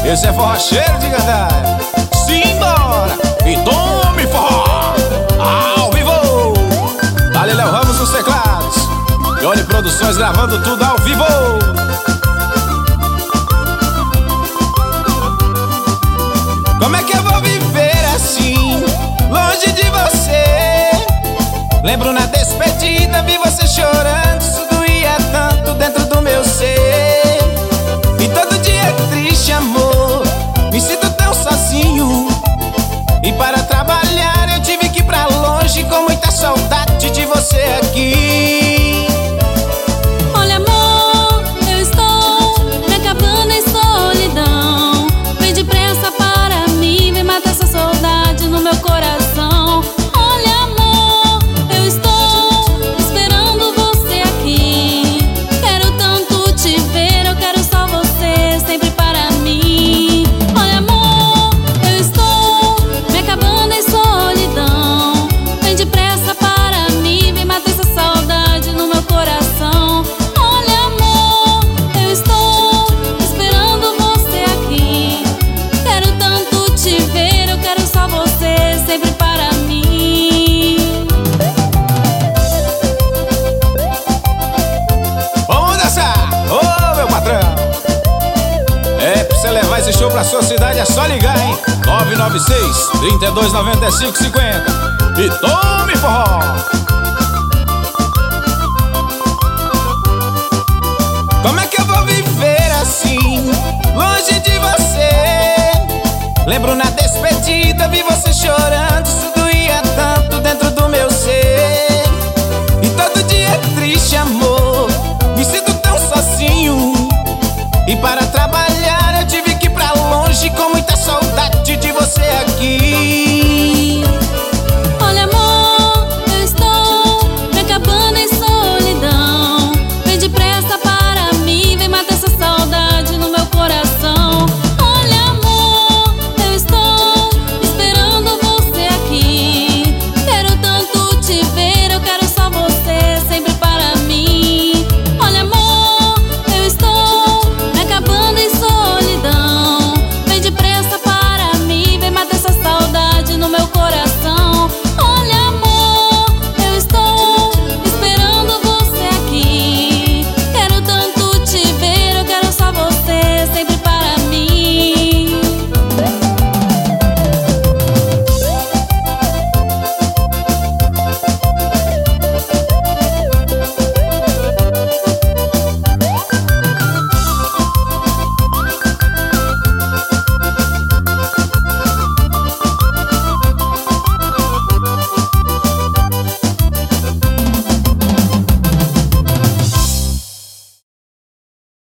Esse é forrocheiro de gandaia. Simbora! E tome forró! Ao vivo! Dale Léo Ramos nos teclados. Johnny Produções gravando tudo ao vivo. Como é que eu vou viver assim, longe de você? Lembro na despedida, vi você chorando. Isso doía tanto dentro do meu ser. E todo dia é triste, amor, me sinto tão sozinho. E para trabalhar eu tive que ir pra longe, com muita saudade de você aqui. Olha, amor, eu estou me acabando em solidão. Vem depressa para mim, vem matar essa saudade no meu coração. Olha, amor, eu estou esperando você aqui. Quero tanto te ver, eu quero só você sempre para mim. Olha, amor, eu estou me acabando em solidão. Vem depressa para mim, vem matar essa saudade no meu coração. Olha, amor, eu estou esperando você aqui. Quero tanto te ver, eu quero só você sempre para mim. Vamos dançar! Ô, meu patrão! É, pra você levar esse show pra sua cidade é só ligar, hein? 996-3295-50. E tome forró! Como é que eu vou viver assim, longe de você? Lembro na despedida, vi você